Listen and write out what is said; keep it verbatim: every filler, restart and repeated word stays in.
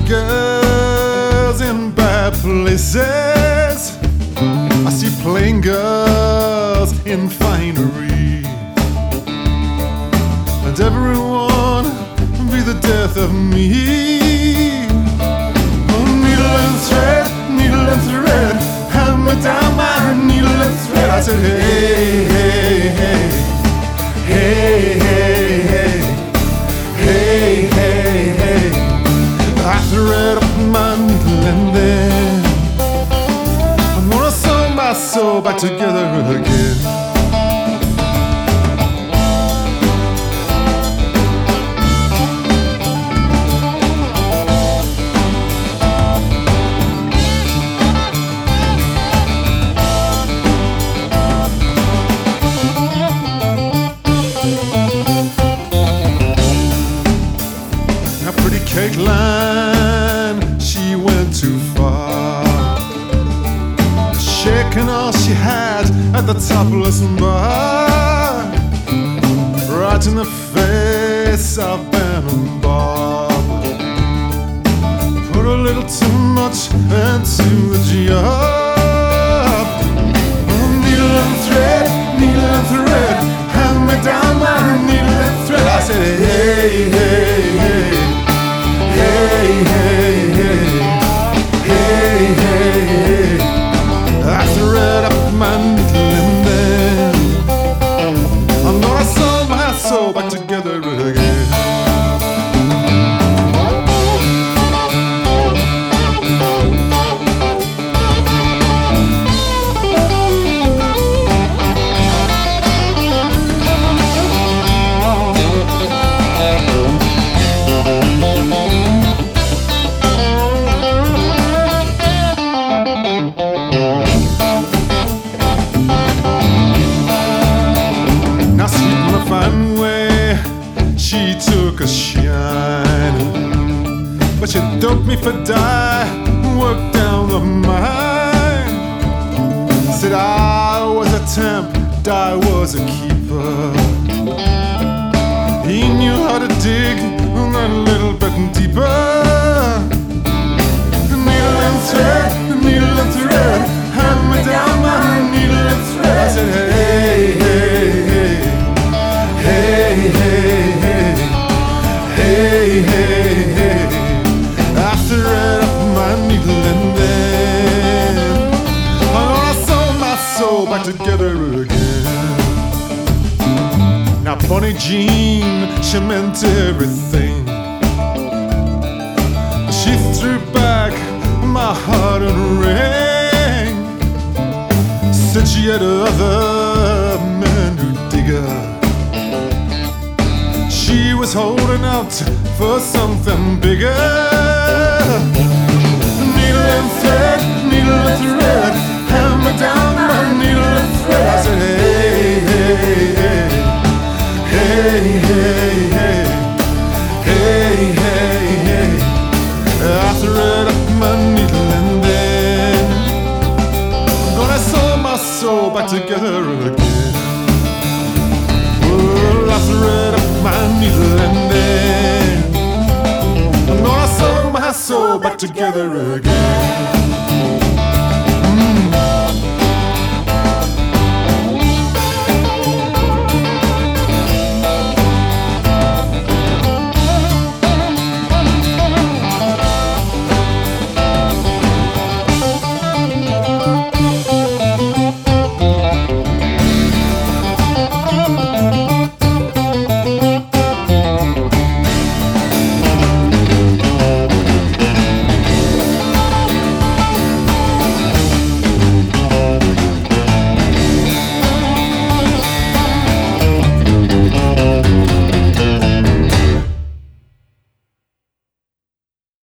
girls in bad places. I see plain girls in finery, and everyone be the death of me. Oh, needle and thread, needle and thread, hammer down my needle and thread. I said, hey, hey, hey, hey, hey, hey, hey, hey, hey. I thread up my needle and then I'm gonna sew my soul back together again. Cake line, she went too far, shaking all she had at the topless bar, right in the face of Ben and Bob. Put a little too much into the job. Oh, needle and thread, needle and thread, hand me down my needle and thread. I said, hey, hey, hey. Hey, hey, hey, hey, hey, hey. I thread up my needle and then I'm gonna sew my soul back together again. She took a shine, but she doped me for dye, worked down the mine. Said I was a temp, Dye was a keeper. He knew how to dig a little bit deeper. Needle and thread, needle and thread, hand me down my needle and thread. I said, hey, hey, hey, hey, hey, hey. Hey, hey, hey, I thread up my needle and then I'm gonna sew my soul back together again. Now Bonnie Jean, she meant everything. She threw back my heart and ring. Said she had other men who dig her. She was holding out for something bigger. Needle and thread, needle and thread, hammer down my needle and thread. I said, hey, hey, hey, hey, hey, hey, hey, hey, hey. I thread up my needle and then I'm gonna sew my soul back together again. Well, I thread up my needle and then I'm gonna sew my soul back together again.